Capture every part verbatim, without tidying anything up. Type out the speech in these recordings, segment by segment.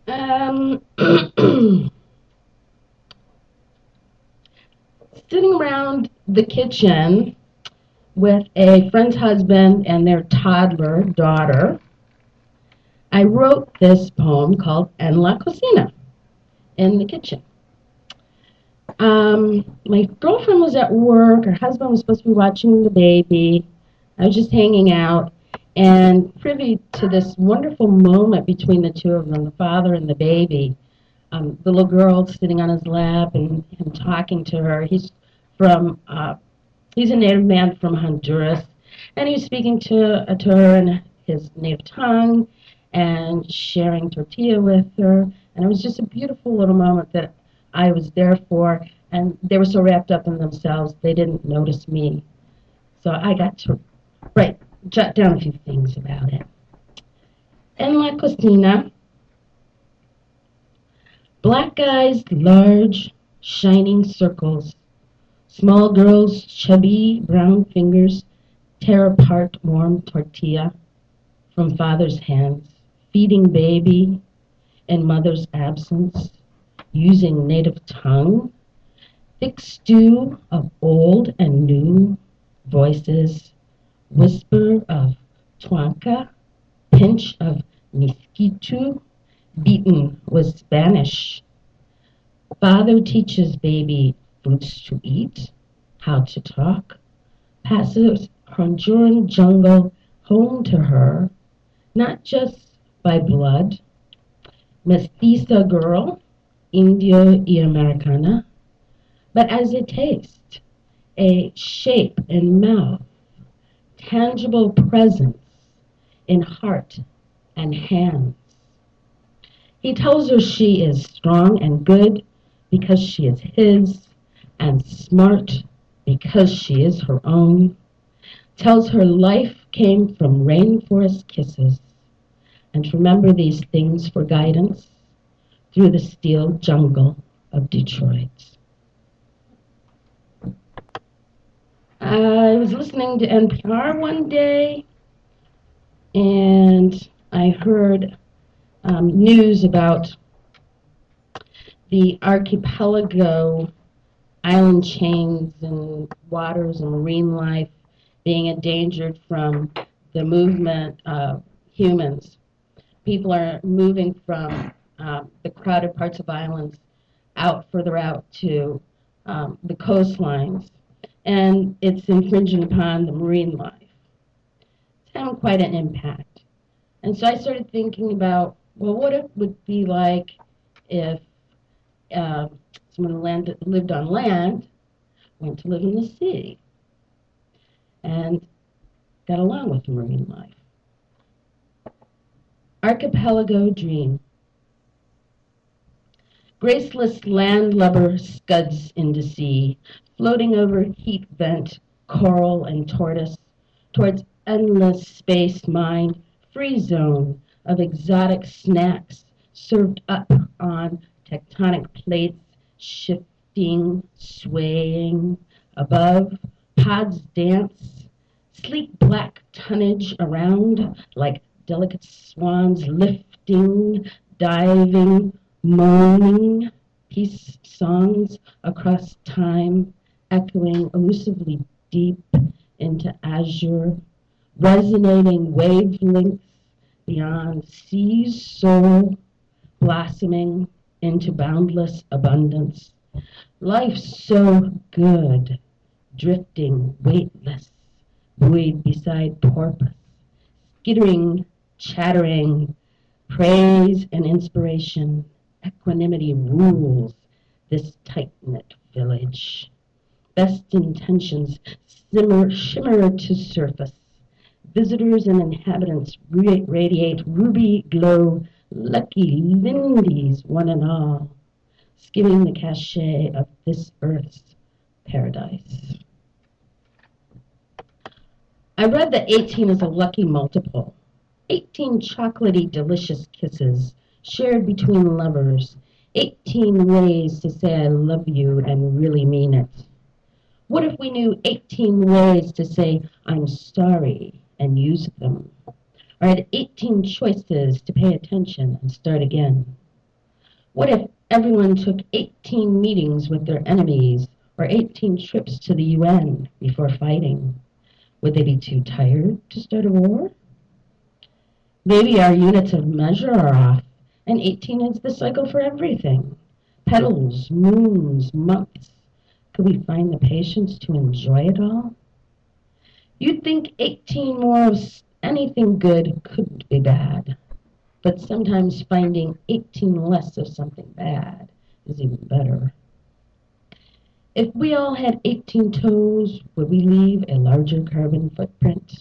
Um, sitting around the kitchen with a friend's husband and their toddler daughter, I wrote this poem called En la Cocina, in the kitchen. Um, my girlfriend was at work, her husband was supposed to be watching the baby. I was just hanging out and privy to this wonderful moment between the two of them, the father and the baby. Um, the little girl sitting on his lap and him talking to her. He's from, uh, he's a native man from Honduras, and he's speaking to, uh, to her in his native tongue and sharing tortilla with her. And it was just a beautiful little moment that I was there for, and they were so wrapped up in themselves, they didn't notice me. So I got to write, jot down a few things about it. En la cocina, black guys, large, shining circles. Small girls' chubby brown fingers tear apart warm tortilla from father's hands, feeding baby in mother's absence, using native tongue, thick stew of old and new voices, whisper of tuanca, pinch of misquitu, beaten with Spanish. Father teaches baby fruits to eat, how to talk, passes Honduran jungle home to her, not just by blood, mestiza girl, Indio y Americana, but as a taste, a shape in mouth, tangible presence in heart and hands. He tells her she is strong and good because she is his, and smart because she is her own. Tells her life came from rainforest kisses, and to remember these things for guidance through the steel jungle of Detroit. I was listening to N P R one day, and I heard um, news about the archipelago island chains and waters and marine life being endangered from the movement of humans. People are moving from uh, the crowded parts of islands out further out to um, the coastlines, and it's infringing upon the marine life. It's having quite an impact. And so I started thinking about, well, what it would be like if uh, someone landed, lived on land, went to live in the sea, and got along with marine life. Archipelago dream. Graceless landlubber scuds into sea, floating over heat vent, coral and tortoise, towards endless space mind, free zone of exotic snacks served up on tectonic plates, shifting, swaying. Above, pods dance, sleek black tonnage around like delicate swans lifting, diving, moaning, peace songs across time, echoing elusively deep into azure, resonating wavelengths beyond sea's soul, blossoming into boundless abundance. Life so good, drifting, weightless, buoyed beside porpoise, skittering, chattering, praise and inspiration, equanimity rules this tight-knit village. Best intentions simmer, shimmer to surface. Visitors and inhabitants radiate ruby glow, lucky lindies one and all, skimming the cachet of this earth's paradise. I read that eighteen is a lucky multiple. eighteen chocolatey, delicious kisses shared between lovers. eighteen ways to say I love you and really mean it. What if we knew eighteen ways to say I'm sorry and use them? Or had eighteen choices to pay attention and start again? What if everyone took eighteen meetings with their enemies or eighteen trips to the U N before fighting? Would they be too tired to start a war? Maybe our units of measure are off, and eighteen is the cycle for everything. Petals, moons, months. Could we find the patience to enjoy it all? You'd think eighteen more of anything good couldn't be bad, but sometimes finding eighteen less of something bad is even better. If we all had eighteen toes, would we leave a larger carbon footprint?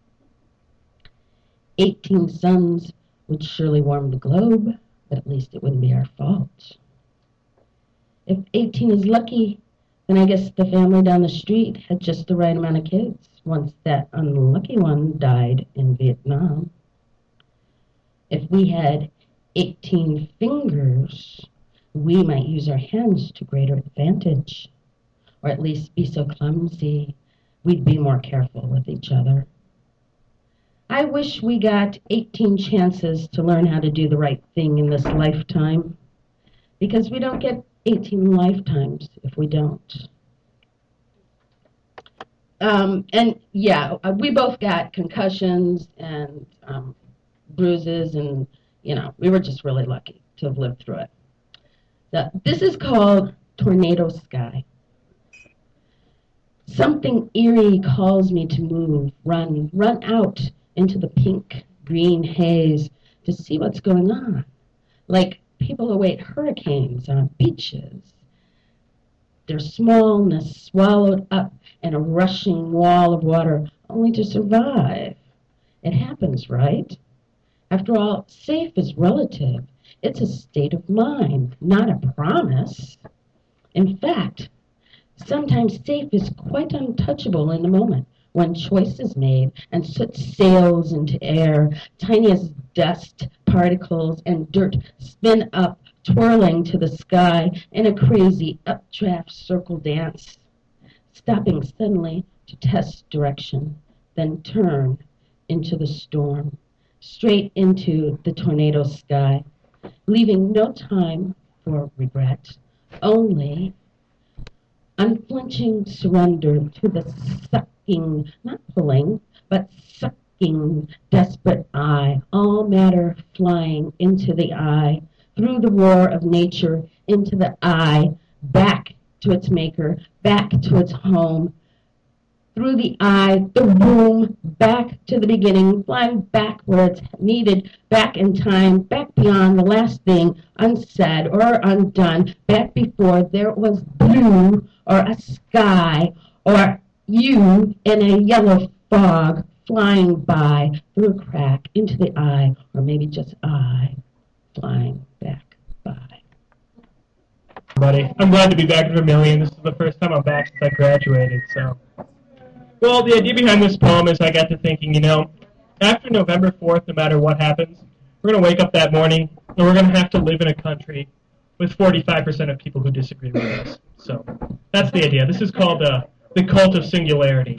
eighteen suns would surely warm the globe, but at least it wouldn't be our fault. If eighteen is lucky, then I guess the family down the street had just the right amount of kids once that unlucky one died in Vietnam. If we had eighteen fingers, we might use our hands to greater advantage, or at least be so clumsy we'd be more careful with each other. I wish we got eighteen chances to learn how to do the right thing in this lifetime, because we don't get eighteen lifetimes if we don't. Um, and yeah, we both got concussions and um, bruises, and you know, we were just really lucky to have lived through it. The, this is called Tornado Sky. Something eerie calls me to move, run, run out into the pink, green haze to see what's going on. Like people await hurricanes on beaches. Their smallness swallowed up in a rushing wall of water only to survive. It happens, right? After all, safe is relative. It's a state of mind, not a promise. In fact, sometimes safe is quite untouchable in the moment when choice is made and soot sails into air, tiniest dust particles and dirt spin up, twirling to the sky in a crazy updraft circle dance, stopping suddenly to test direction, then turn into the storm, straight into the tornado sky, leaving no time for regret, only unflinching surrender to the sucking, not pulling, but sucking, desperate eye, all matter flying into the eye, through the roar of nature, into the eye, back to its maker, back to its home, through the eye, the womb, back to the beginning, flying back where it's needed, back in time, back beyond the last thing unsaid or undone, back before there was blue or a sky or you in a yellow fog flying by through a crack into the eye, or maybe just I flying back by. Buddy, I'm glad to be back at Vermilion. This is the first time I'm back since I graduated, so. Well, the idea behind this poem is I got to thinking, you know, after November fourth, no matter what happens, we're going to wake up that morning and we're going to have to live in a country with forty-five percent of people who disagree with us. So that's the idea. This is called uh, the cult of singularity.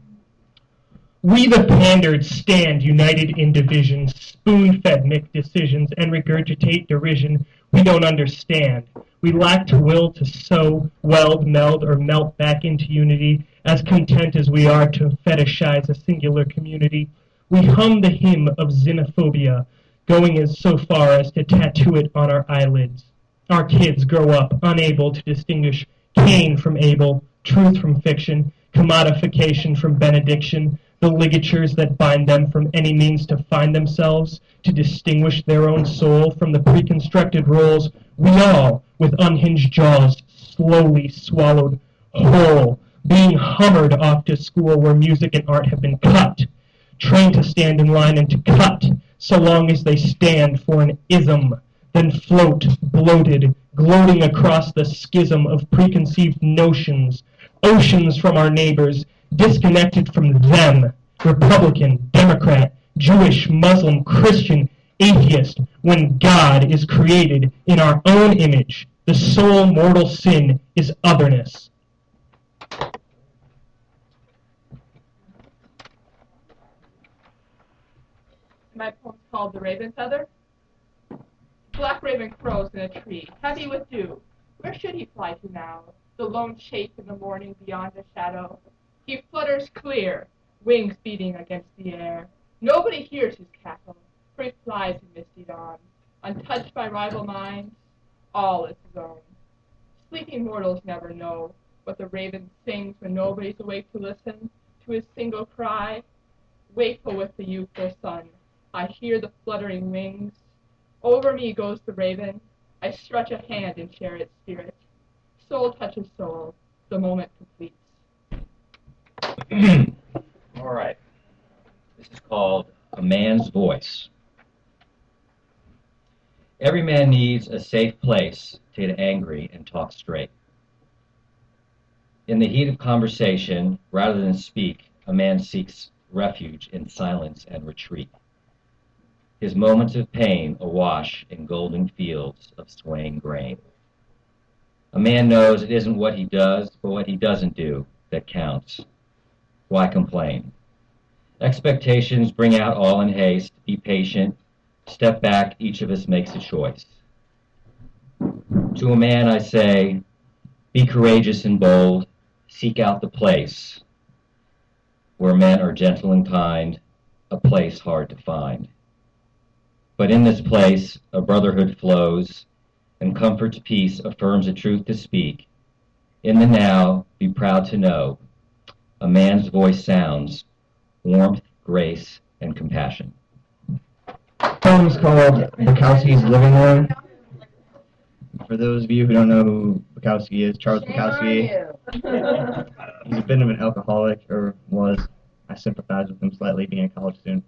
We the pandered stand united in division, spoon-fed make decisions, and regurgitate derision we don't understand. We lack the will to sew, weld, meld, or melt back into unity, as content as we are to fetishize a singular community. We hum the hymn of xenophobia, going as so far as to tattoo it on our eyelids. Our kids grow up unable to distinguish Cain from Abel, truth from fiction, commodification from benediction, the ligatures that bind them from any means to find themselves, to distinguish their own soul from the preconstructed roles we all, with unhinged jaws, slowly swallowed whole, being hummered off to school where music and art have been cut, trained to stand in line and to cut, so long as they stand for an ism, then float, bloated, gloating across the schism of preconceived notions, oceans from our neighbors, disconnected from them, Republican, Democrat, Jewish, Muslim, Christian, atheist, when God is created in our own image. The sole mortal sin is otherness. My poem's called The Raven Feather. Black raven crows in a tree, heavy with dew. Where should he fly to now, the lone shape in the morning beyond the shadow? He flutters clear, wings beating against the air. Nobody hears his cackle, for he flies in misty dawn, untouched by rival minds. All is his own. Sleeping mortals never know what the raven sings when nobody's awake to listen to his single cry. Wakeful with the youthful sun, I hear the fluttering wings. Over me goes the raven. I stretch a hand and share its spirit. Soul touches soul. The moment completes. All right. This is called A Man's Voice. Every man needs a safe place to get angry and talk straight. In the heat of conversation, rather than speak, a man seeks refuge in silence and retreat. His moments of pain awash in golden fields of swaying grain. A man knows it isn't what he does, but what he doesn't do that counts. Why complain? Expectations bring out all in haste. Be patient. Step back. Each of us makes a choice. To a man I say, be courageous and bold. Seek out the place where men are gentle and kind, a place hard to find. But in this place a brotherhood flows, and comfort's peace affirms a truth to speak. In the now, be proud to know, a man's voice sounds warmth, grace, and compassion. The poem is called Bukowski's Living Room. For those of you who don't know who Bukowski is, Charles Bukowski, he's a bit of an alcoholic, or was. I sympathize with him slightly, being a college student.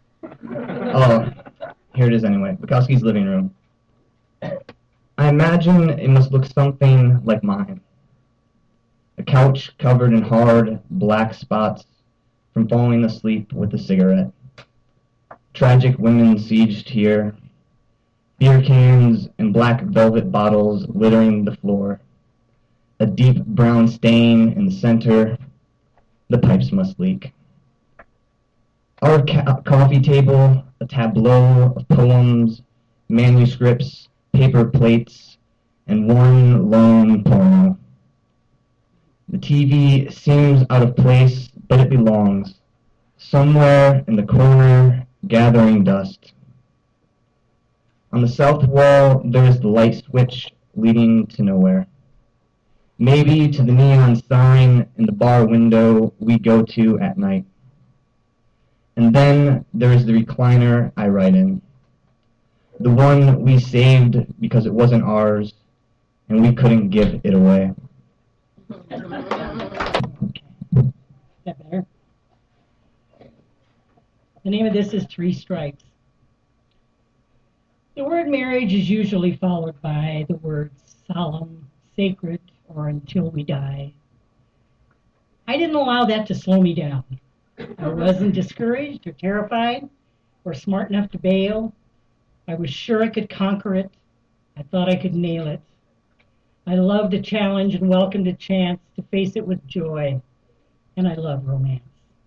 Oh, here it is anyway. Bukowski's Living Room. I imagine it must look something like mine. A couch covered in hard, black spots from falling asleep with a cigarette. Tragic women sieged here. Beer cans and black velvet bottles littering the floor. A deep brown stain in the center. The pipes must leak. Our ca- coffee table, a tableau of poems, manuscripts, paper plates, and one lone porno. The T V seems out of place, but it belongs. Somewhere in the corner, gathering dust. On the south wall, there is the light switch leading to nowhere. Maybe to the neon sign in the bar window we go to at night. And then there is the recliner I ride in. The one we saved because it wasn't ours, and we couldn't give it away. Is that better? The name of this is Three Strikes. The word marriage is usually followed by the words solemn, sacred, or until we die. I didn't allow that to slow me down. I wasn't discouraged or terrified or smart enough to bail. I was sure I could conquer it. I thought I could nail it. I loved a challenge and welcomed a chance to face it with joy. And I love romance.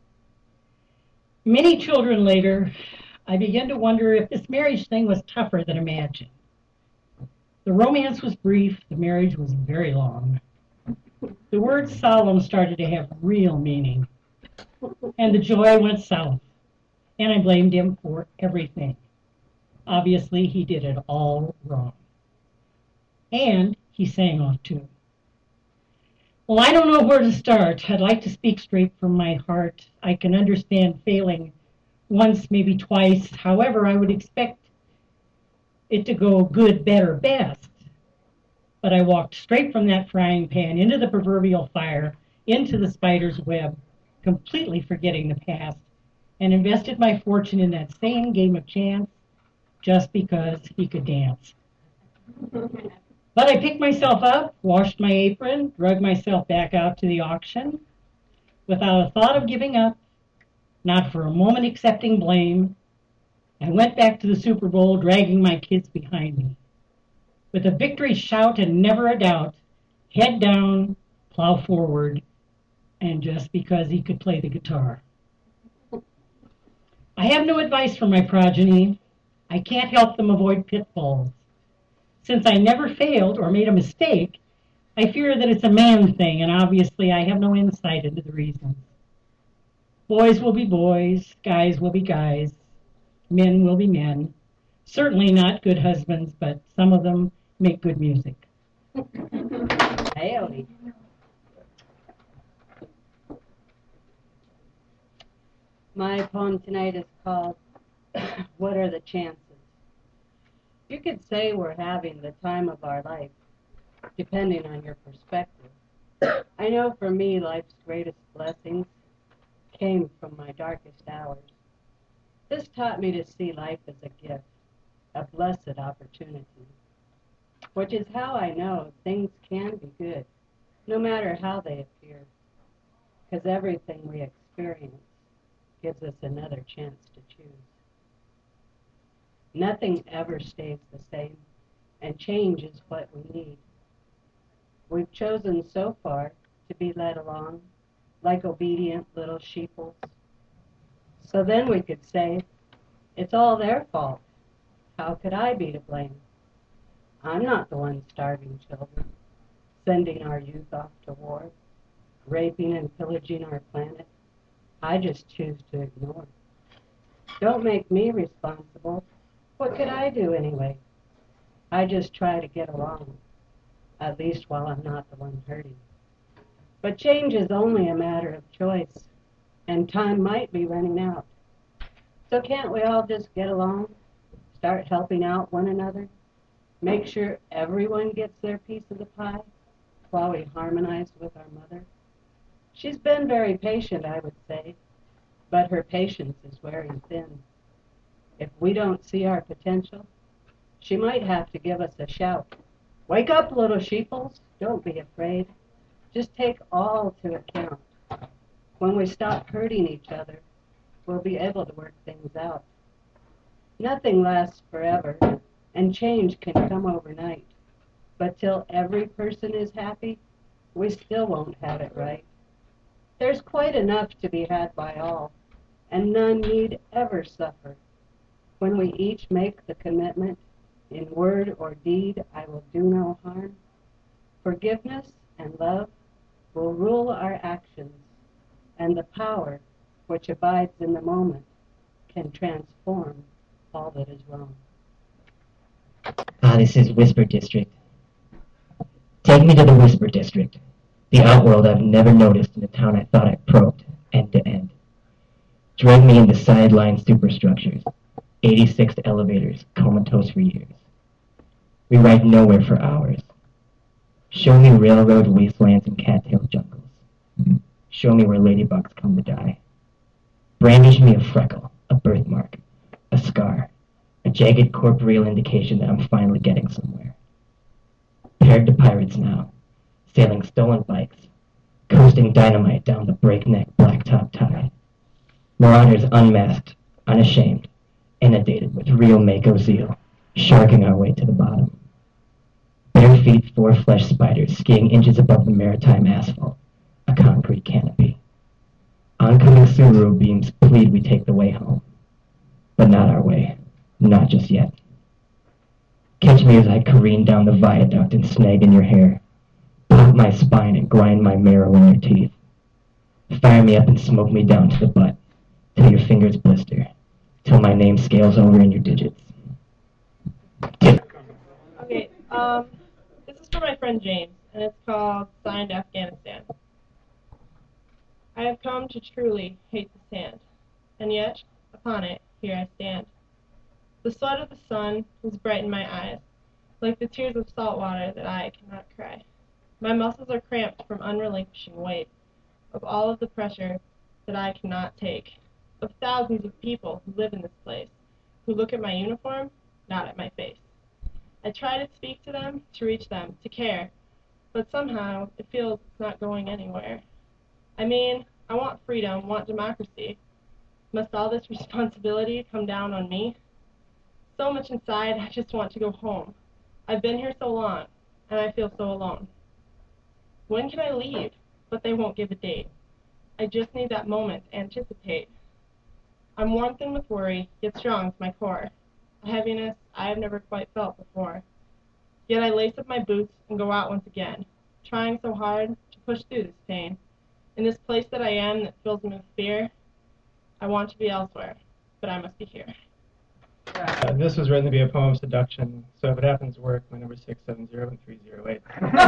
Many children later, I began to wonder if this marriage thing was tougher than imagined. The romance was brief, the marriage was very long. The word solemn started to have real meaning, and the joy went south, and I blamed him for everything. Obviously, he did it all wrong. And he sang off too. Well, I don't know where to start. I'd like to speak straight from my heart. I can understand failing once, maybe twice. However, I would expect it to go good, better, best. But I walked straight from that frying pan into the proverbial fire, into the spider's web, completely forgetting the past, and invested my fortune in that same game of chance just because he could dance. But I picked myself up, washed my apron, drug myself back out to the auction without a thought of giving up, not for a moment accepting blame. I went back to the Super Bowl, dragging my kids behind me. With a victory shout and never a doubt, head down, plow forward, and just because he could play the guitar. I have no advice for my progeny. I can't help them avoid pitfalls. Since I never failed or made a mistake, I fear that it's a man thing, and obviously I have no insight into the reasons. Boys will be boys, guys will be guys, men will be men. Certainly not good husbands, but some of them make good music. Howdy. My poem tonight is called What Are the Chances? You could say we're having the time of our life, depending on your perspective. I know for me, life's greatest blessings came from my darkest hours. This taught me to see life as a gift, a blessed opportunity, which is how I know things can be good, no matter how they appear, because everything we experience gives us another chance to choose. Nothing ever stays the same, and change is what we need. We've chosen so far to be led along like obedient little sheeples. So then we could say, it's all their fault. How could I be to blame? I'm not the one starving children, sending our youth off to war, raping and pillaging our planet. I just choose to ignore. Don't make me responsible. What could I do anyway? I just try to get along, at least while I'm not the one hurting. But change is only a matter of choice, and time might be running out. So can't we all just get along, start helping out one another, make sure everyone gets their piece of the pie while we harmonize with our mother? She's been very patient, I would say, but her patience is wearing thin. If we don't see our potential, she might have to give us a shout. Wake up, little sheeples, don't be afraid. Just take all to account. When we stop hurting each other, we'll be able to work things out. Nothing lasts forever, and change can come overnight. But till every person is happy, we still won't have it right. There's quite enough to be had by all, and none need ever suffer. When we each make the commitment, in word or deed I will do no harm, forgiveness and love will rule our actions, and the power which abides in the moment can transform all that is wrong. Ah, this is Whisper District. Take me to the Whisper District, the outworld I've never noticed in a town I thought I probed end to end. Drag me into sideline superstructures, eighty-six elevators, comatose for years. We ride nowhere for hours. Show me railroad wastelands and cattail jungles. Show me where ladybugs come to die. Brandish me a freckle, a birthmark, a scar, a jagged corporeal indication that I'm finally getting somewhere. Paired to pirates now, sailing stolen bikes, coasting dynamite down the breakneck blacktop tide. Marauders unmasked, unashamed, inundated with real Mako zeal, sharking our way to the bottom. Bare feet, four flesh spiders skiing inches above the maritime asphalt, a concrete canopy. Oncoming Subaru beams plead we take the way home. But not our way, not just yet. Catch me as I careen down the viaduct and snag in your hair, pop my spine and grind my marrow in your teeth. Fire me up and smoke me down to the butt, till your fingers blister, till my name scales over in your digits. Okay, um, this is for my friend James, and it's called Signed Afghanistan. I have come to truly hate the sand, and yet, upon it, here I stand. The sweat of the sun has brightened my eyes, like the tears of salt water that I cannot cry. My muscles are cramped from unrelinquishing weight of all of the pressure that I cannot take, of thousands of people who live in this place, who look at my uniform, not at my face. I try to speak to them, to reach them, to care, but somehow it feels it's not going anywhere. I mean, I want freedom, want democracy. Must all this responsibility come down on me? So much inside, I just want to go home. I've been here so long, and I feel so alone. When can I leave? But they won't give a date. I just need that moment to anticipate. I'm warm thin with worry, yet strong to my core, a heaviness I have never quite felt before. Yet I lace up my boots and go out once again, trying so hard to push through this pain. In this place that I am that fills me with fear, I want to be elsewhere, but I must be here. Uh, this was written to be a poem of seduction, so if it happens to work, my number is six seven zero and three zero eight.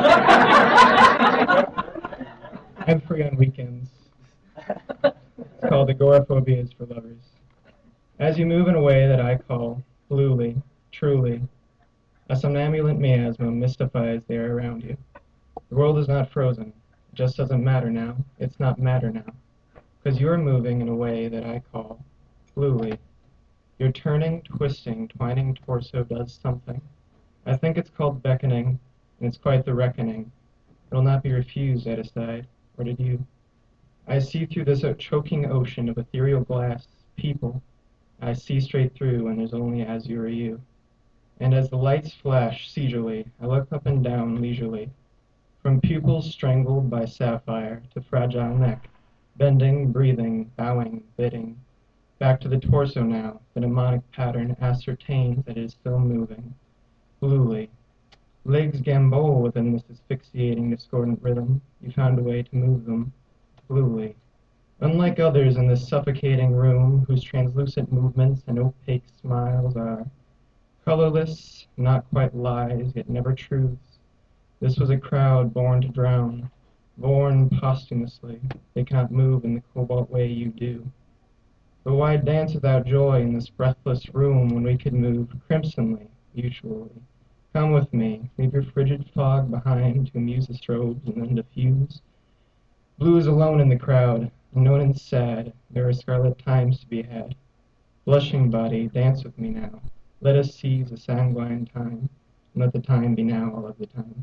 I'm free on weekends. It's called Agoraphobia is for Lovers. As you move in a way that I call bluely, truly, a somnambulant miasma mystifies the air around you. The world is not frozen. It just doesn't matter now. It's not matter now. Because you're moving in a way that I call bluely. Your turning, twisting, twining torso does something. I think it's called beckoning, and it's quite the reckoning. It'll not be refused, I decide. Or did you? I see through this choking ocean of ethereal glass, people. I see straight through, and there's only azure or you. And as the lights flash seizurely, I look up and down leisurely, from pupils strangled by sapphire to fragile neck, bending, breathing, bowing, bidding. Back to the torso now, the mnemonic pattern ascertains that it is still moving. Bluely. Legs gambol within this asphyxiating, discordant rhythm. You found a way to move them. Bluely. Unlike others in this suffocating room, whose translucent movements and opaque smiles are colorless, not quite lies, yet never truths. This was a crowd born to drown, born posthumously. They cannot move in the cobalt way you do. But why dance without joy in this breathless room when we could move crimsonly, mutually? Come with me, leave your frigid fog behind to amuse the strobes and then diffuse. Blue is alone in the crowd, unknown and sad. There are scarlet times to be had. Blushing body, dance with me now. Let us seize a sanguine time, and let the time be now all of the time.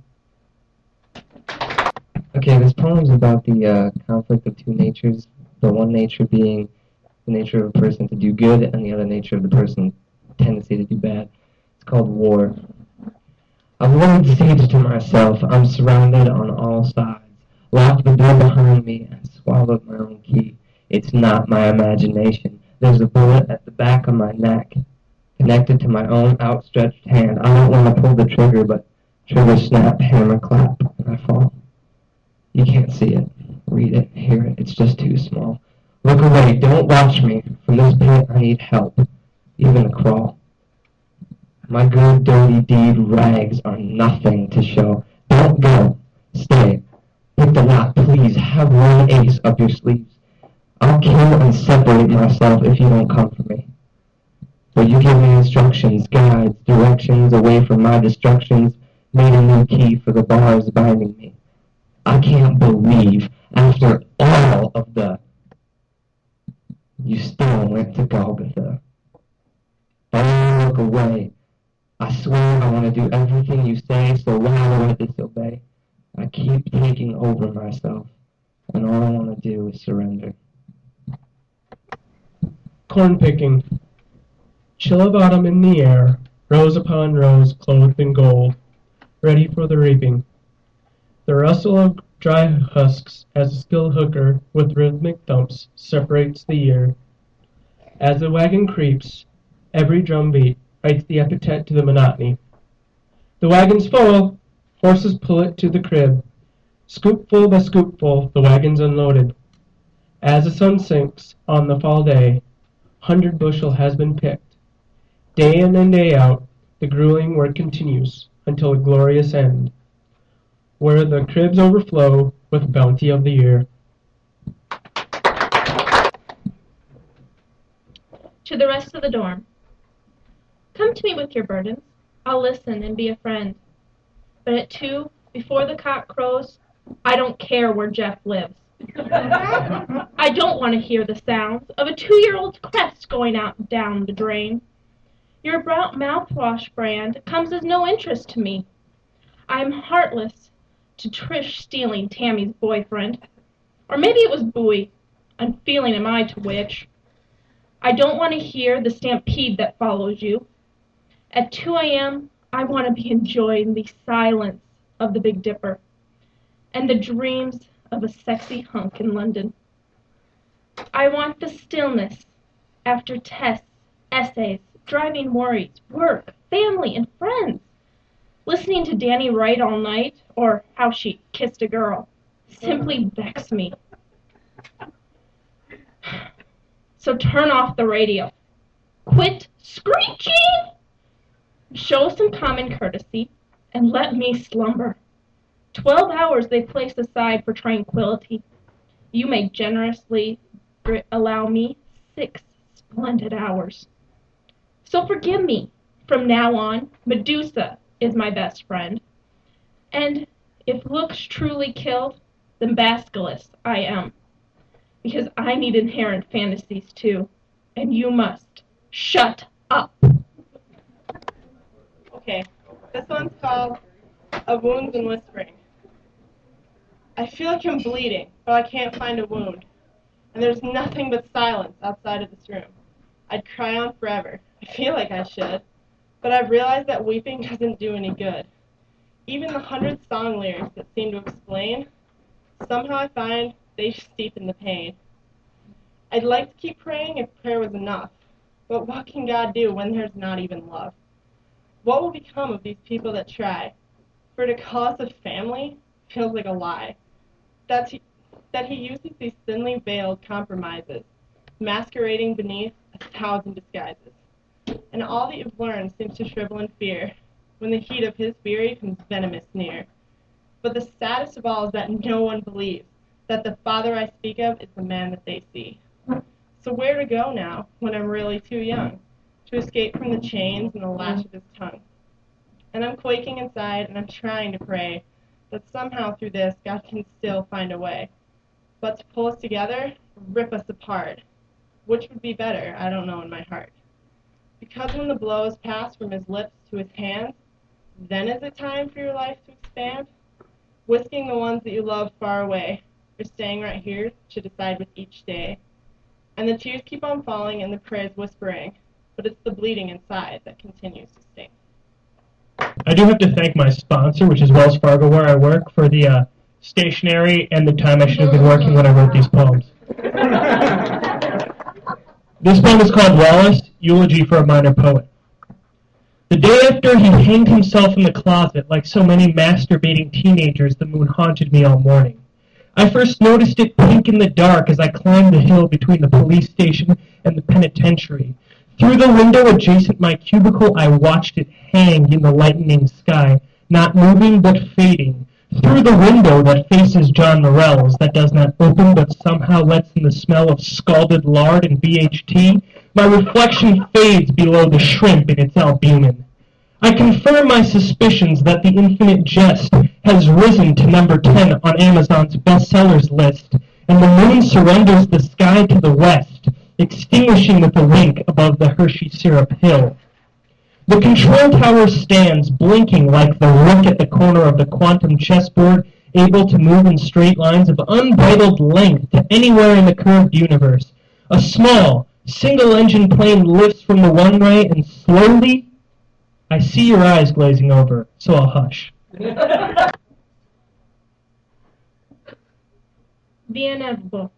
Okay, this poem's about the uh, conflict of two natures, the one nature being the nature of a person to do good, and the other nature of the person's tendency to do bad. It's called War. I've laid siege to myself. I'm surrounded on all sides. Locked the door behind me and swallowed my own key. It's not my imagination. There's a bullet at the back of my neck, connected to my own outstretched hand. I don't want to pull the trigger, but trigger snap, hammer clap, and I fall. You can't see it, read it, hear it. It's just too small. Look away. Don't watch me. From this pit, I need help, even to crawl. My good, dirty deed rags are nothing to show. Don't go. Stay. Pick the lock, please. Have one ace up your sleeves. I'll kill and separate myself if you don't come for me. But you give me instructions, guides, directions away from my destructions, made a new key for the bars binding me. I can't believe, after all of the, you still went to Golgotha. But I look away. I swear I want to do everything you say, so why would I disobey? I keep taking over myself, and all I want to do is surrender. Corn picking. Chill of autumn in the air, rows upon rows clothed in gold, ready for the reaping. The rustle of dry husks as a skilled hooker with rhythmic thumps separates the ear. As the wagon creeps, every drumbeat writes the epithet to the monotony. The wagon's full, horses pull it to the crib. Scoopful by scoopful, the wagon's unloaded. As the sun sinks on the fall day, hundred bushel has been picked. Day in and day out, the grueling work continues until a glorious end, where the cribs overflow with bounty of the year. To the rest of the dorm. Come to me with your burdens. I'll listen and be a friend. But at two, before the cock crows, I don't care where Jeff lives. I don't want to hear the sounds of a two-year-old's crest going out down the drain. Your brown mouthwash brand comes as no interest to me. I'm heartless to Trish stealing Tammy's boyfriend. Or maybe it was Bowie. Unfeeling am I to which. I don't want to hear the stampede that follows you. At two a.m., I want to be enjoying the silence of the Big Dipper and the dreams of a sexy hunk in London. I want the stillness after tests, essays, driving worries, work, family, and friends. Listening to Danny Wright all night, or how she kissed a girl, simply vex me. So turn off the radio. Quit screeching! Show some common courtesy, and let me slumber. Twelve hours they place aside for tranquility. You may generously allow me six splendid hours. So forgive me. From now on, Medusa is my best friend. And if looks truly killed, then Basilisk I am. Because I need inherent fantasies too. And you must shut up. Okay, this one's called A Wounds and Whispering. I feel like I'm bleeding, but I can't find a wound. And there's nothing but silence outside of this room. I'd cry on forever. I feel like I should. But I've realized that weeping doesn't do any good. Even the hundred song lyrics that seem to explain, somehow I find they just deepen the pain. I'd like to keep praying if prayer was enough, but what can God do when there's not even love? What will become of these people that try? For to call us a family feels like a lie. That's he, that he uses these thinly veiled compromises, masquerading beneath a thousand disguises. And all that you've learned seems to shrivel in fear, when the heat of his fury comes venomous near. But the saddest of all is that no one believes that the father I speak of is the man that they see. So where to go now, when I'm really too young, to escape from the chains and the lash of his tongue? And I'm quaking inside, and I'm trying to pray that somehow through this God can still find a way. But to pull us together, rip us apart, which would be better, I don't know in my heart. Because when the blow is passed from his lips to his hands, then is it time for your life to expand? Whisking the ones that you love far away, or staying right here to decide with each day. And the tears keep on falling and the prayers whispering, but it's the bleeding inside that continues to sting. I do have to thank my sponsor, which is Wells Fargo, where I work, for the uh, stationery and the time I should have been working when I wrote these poems. This poem is called Wallace, Eulogy for a Minor Poet. The day after he hanged himself in the closet, like so many masturbating teenagers, the moon haunted me all morning. I first noticed it pink in the dark as I climbed the hill between the police station and the penitentiary. Through the window adjacent my cubicle, I watched it hang in the lightening sky, not moving but fading. Through the window that faces John Morell's, that does not open but somehow lets in the smell of scalded lard and B H T, my reflection fades below the shrimp in its albumin. I confirm my suspicions that the infinite jest has risen to number ten on Amazon's bestsellers list, and the moon surrenders the sky to the west, extinguishing with a wink above the Hershey syrup hill. The control tower stands, blinking like the rook at the corner of the quantum chessboard, able to move in straight lines of unbridled length to anywhere in the curved universe. A small, single-engine plane lifts from the runway, and slowly, I see your eyes glazing over, so I'll hush. The inevitable.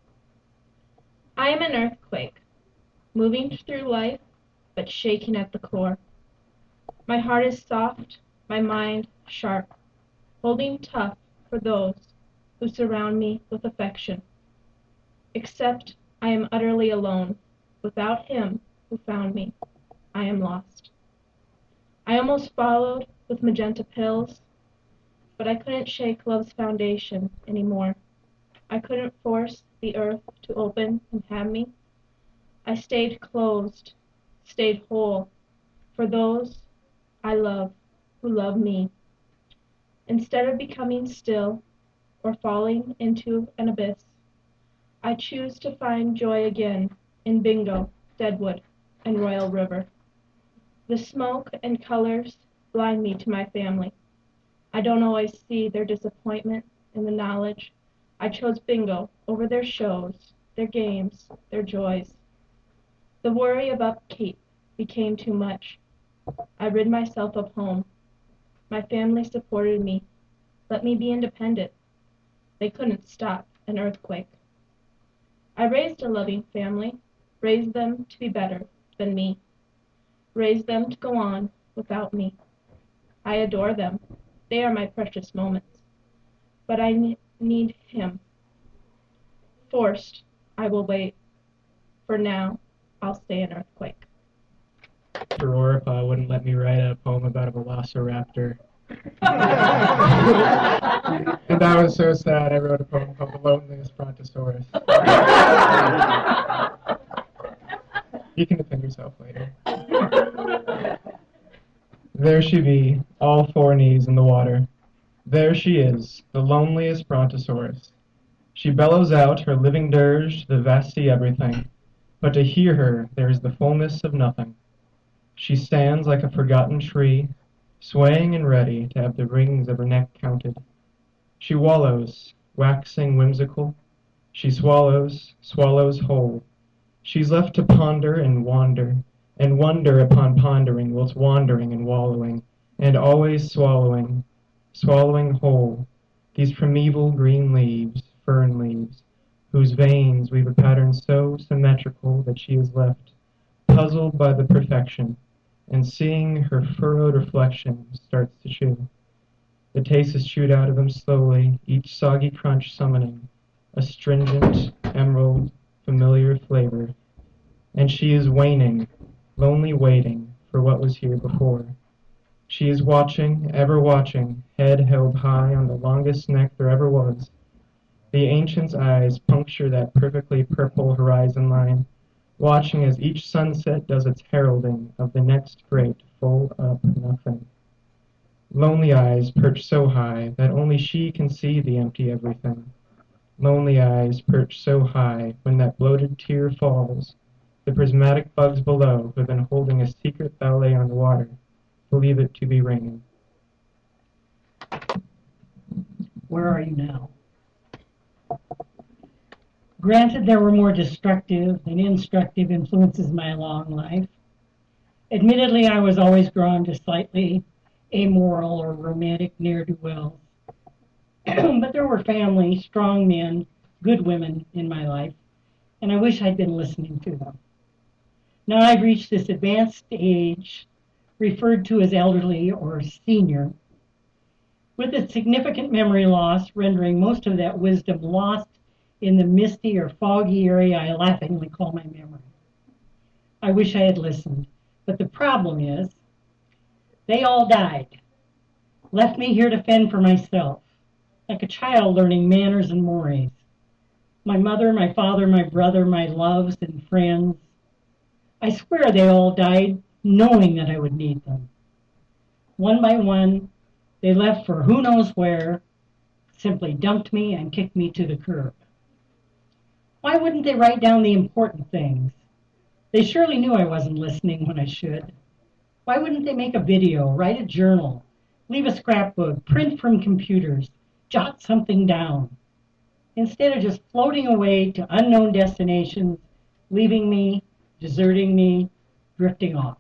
I am an earthquake, moving through life, but shaken at the core. My heart is soft, my mind sharp, holding tough for those who surround me with affection. Except I am utterly alone. Without him who found me, I am lost. I almost followed with magenta pills, but I couldn't shake love's foundation anymore. I couldn't force the earth to open and have me. I stayed closed, stayed whole, for those I love who love me. Instead of becoming still or falling into an abyss, I choose to find joy again in Bingo, Deadwood, and Royal River. The smoke and colors blind me to my family. I don't always see their disappointment in the knowledge I chose Bingo over their shows, their games, their joys. The worry of upkeep became too much. I rid myself of home. My family supported me, let me be independent. They couldn't stop an earthquake. I raised a loving family, raised them to be better than me, raised them to go on without me. I adore them. They are my precious moments. But I ne- need him. Forced, I will wait. For now, I'll stay an earthquake. Aurora wouldn't let me write a poem about a velociraptor. And that was so sad, I wrote a poem called The Loneliest Brontosaurus. You can defend yourself later. There she be, all four knees in the water. There she is, the loneliest Brontosaurus. She bellows out her living dirge, the vasty everything. But to hear her, there is the fullness of nothing. She stands like a forgotten tree, swaying and ready to have the rings of her neck counted. She wallows, waxing whimsical. She swallows, swallows whole. She's left to ponder and wander, and wonder upon pondering, whilst wandering and wallowing, and always swallowing, swallowing whole, these primeval green leaves, fern leaves, whose veins weave a pattern so symmetrical that she is left, puzzled by the perfection, and seeing her furrowed reflection, starts to chew. The taste is chewed out of them slowly, each soggy crunch summoning a stringent, emerald, familiar flavor, and she is waning, lonely waiting for what was here before. She is watching, ever watching, head held high on the longest neck there ever was. The ancient's eyes puncture that perfectly purple horizon line, watching as each sunset does its heralding of the next great full-up nothing. Lonely eyes perch so high that only she can see the empty everything. Lonely eyes perch so high when that bloated tear falls, the prismatic bugs below, who have been holding a secret ballet on the water, believe it to be raining. Where are you now? Granted, there were more destructive than instructive influences in my long life. Admittedly, I was always drawn to slightly amoral or romantic ne'er-do-wells. But there were family, strong men, good women in my life, and I wish I'd been listening to them. Now I've reached this advanced age, referred to as elderly or senior, with a significant memory loss, rendering most of that wisdom lost in the misty or foggy area I laughingly call my memory. I wish I had listened, but the problem is, they all died, left me here to fend for myself, like a child learning manners and mores. My mother, my father, my brother, my loves and friends. I swear they all died knowing that I would need them. One by one, they left for who knows where, simply dumped me and kicked me to the curb. Why wouldn't they write down the important things? They surely knew I wasn't listening when I should. Why wouldn't they make a video, write a journal, leave a scrapbook, print from computers, jot something down, instead of just floating away to unknown destinations, leaving me, deserting me, drifting off?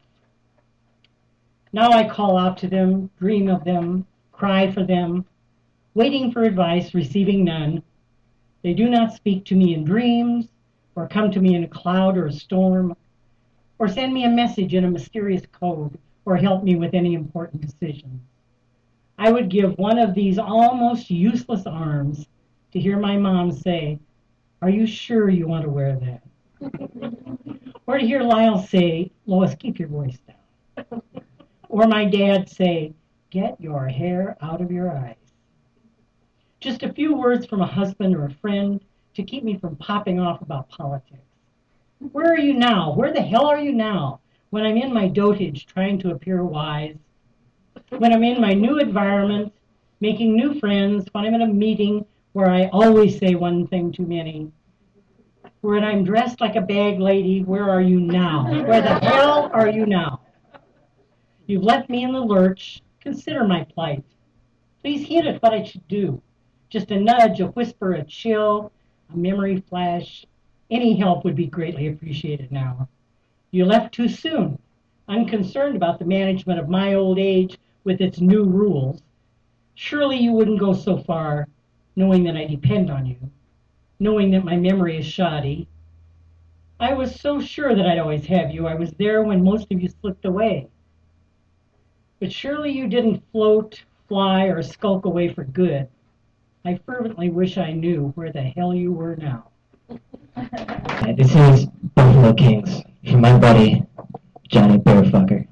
Now I call out to them, dream of them, cry for them, waiting for advice, receiving none. They do not speak to me in dreams, or come to me in a cloud or a storm, or send me a message in a mysterious code, or help me with any important decision. I would give one of these almost useless arms to hear my mom say, "Are you sure you want to wear that?" Or to hear Lyle say, "Lois, keep your voice down." Or my dad say, "Get your hair out of your eyes." Just a few words from a husband or a friend to keep me from popping off about politics. Where are you now? Where the hell are you now? When I'm in my dotage trying to appear wise, when I'm in my new environment, making new friends, when I'm in a meeting where I always say one thing too many, when I'm dressed like a bag lady, where are you now? Where the hell are you now? You've left me in the lurch. Consider my plight. Please hint at what I should do. Just a nudge, a whisper, a chill, a memory flash. Any help would be greatly appreciated now. You left too soon, unconcerned about the management of my old age with its new rules. Surely you wouldn't go so far, knowing that I depend on you, knowing that my memory is shoddy. I was so sure that I'd always have you. I was there when most of you slipped away. But surely you didn't float, fly, or skulk away for good. I fervently wish I knew where the hell you were now. Uh, this is Buffalo Kings from my buddy, Johnny Bearfucker.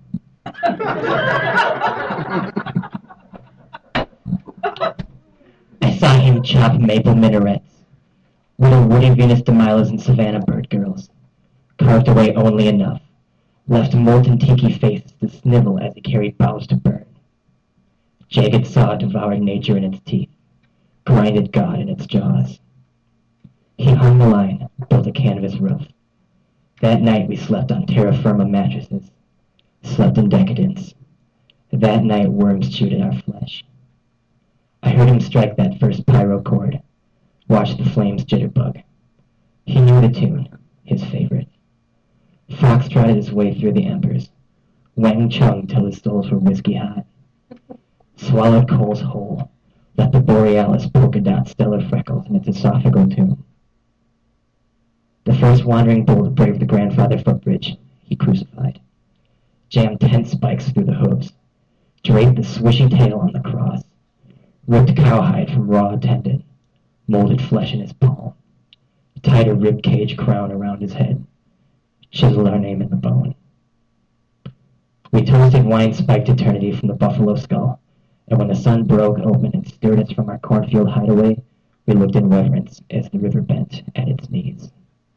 I saw him chop maple minarets, whittle woody Venus de Milos and Savannah bird girls, carved away only enough, left molten tiki faces to snivel as he carried boughs to burn. Jagged saw devoured nature in its teeth, grinded God in its jaws. He hung the line, built a canvas roof. That night we slept on terra firma mattresses, slept in decadence. That night worms chewed at our flesh. I heard him strike that first pyro chord, watched the flames jitterbug. He knew the tune, his favorite. Fox trotted his way through the embers, Wang Chung till his soles were whiskey hot. Swallowed coals whole, let the borealis polka dot stellar freckles in its esophageal tomb. The first wandering bull to brave the grandfather footbridge, he crucified. Jammed tent spikes through the hooves, draped the swishy tail on the cross, ripped cowhide from raw tendon, molded flesh in his palm, tied a rib cage crown around his head, chiseled our name in the bone. We toasted wine-spiked eternity from the buffalo skull, and when the sun broke open and stirred us from our cornfield hideaway, we looked in reverence as the river bent at its knees.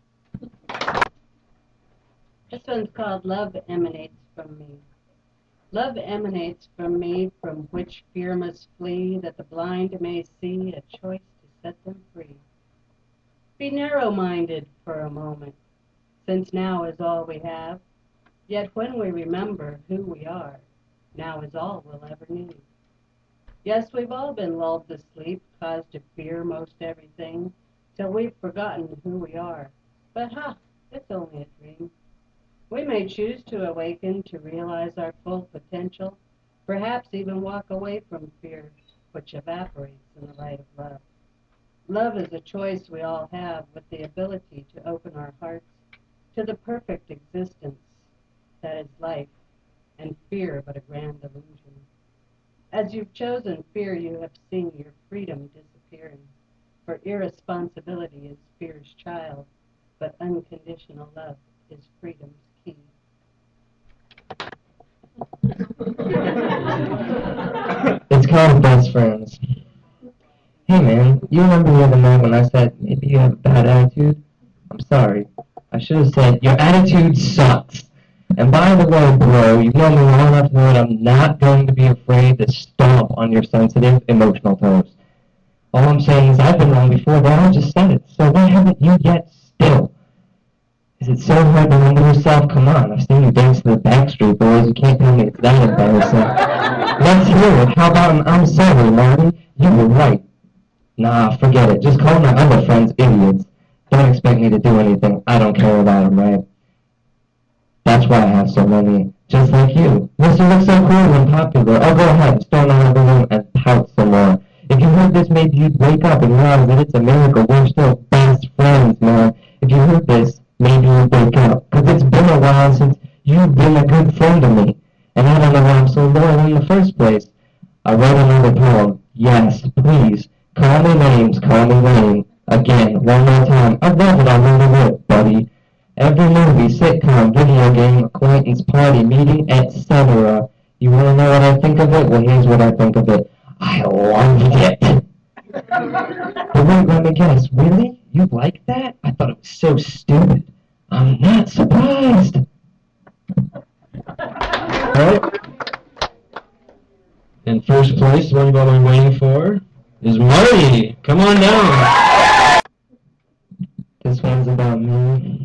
This one's called Love Emanates from Me. Love emanates from me, from which fear must flee, that the blind may see a choice to set them free. Be narrow-minded for a moment, since now is all we have. Yet when we remember who we are, now is all we'll ever need. Yes, we've all been lulled to sleep, caused to fear most everything, till we've forgotten who we are. But ha, it's only a dream. We may choose to awaken, to realize our full potential, perhaps even walk away from fear, which evaporates in the light of love. Love is a choice we all have, with the ability to open our hearts to the perfect existence that is life, and fear but a grand illusion. As you've chosen fear, you have seen your freedom disappearing, for irresponsibility is fear's child, but unconditional love is freedom's key. It's called Best Friends. Hey man, you remember the other night when I said maybe you have a bad attitude? I'm sorry. I should have said your attitude sucks. And by the way, bro, you know me well enough to know that I'm not going to be afraid to stomp on your sensitive, emotional toes. All I'm saying is I've been wrong before, but I just said it. So why haven't you yet still? Is it so hard to remember yourself? Come on, I've seen you dance to the Backstreet Boys. You can't tell me it's that embarrassing. Let's hear it. How about an I'm sorry, Marty? You were right. Nah, forget it. Just call my other friends idiots. Don't expect me to do anything. I don't care about them, right? That's why I have so many, just like you. Mister looks so cool and popular. Oh, go ahead, storm out of the room and pout some more. If you heard this, maybe you'd wake up and realize that it's a miracle. We're still best friends, man. If you heard this, maybe you'd wake up. Because it's been a while since you've been a good friend to me. And I don't know why I'm so loyal in the first place. I wrote another poem. Yes, please. Call me names, call me name. Again, one more time. I love it, I really would, buddy. Every movie, sitcom, video game, acquaintance, party, meeting, et cetera. You want to know what I think of it? Well, here's what I think of it. I loved it. But wait, let me guess. Really? You like that? I thought it was so stupid. I'm not surprised. Alright. In first place, the one you've all been waiting for is Marty. Come on down. This one's about me.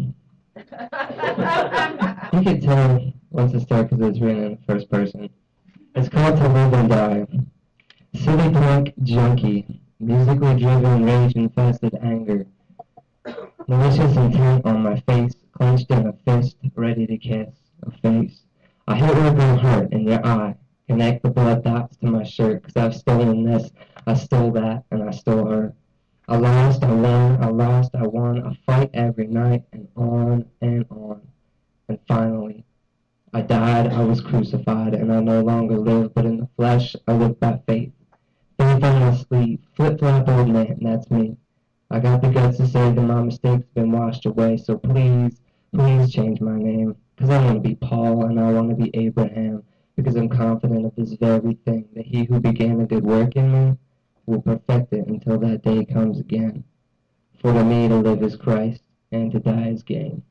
You can tell once it starts because it's written in first person. It's called To Live and Die. City drunk junkie, musically driven rage-infested anger. Malicious intent on my face, clenched in a fist, ready to kiss a face. I hit with my heart in your eye, connect the blood dots to my shirt, cause I've stolen this, I stole that, and I stole her. I lost, I won, I lost, I won, a fight every night, and on and on. And finally, I died, I was crucified, and I no longer live, but in the flesh I live by faith. Faith on my sleeve, flip-flop old man, that's me. I got the guts to say that my mistakes have been washed away, so please, please change my name. Because I want to be Paul and I want to be Abraham, because I'm confident of this very thing, that he who began a good work in me will perfect it until that day comes again. For to me to live is Christ, and to die is gain.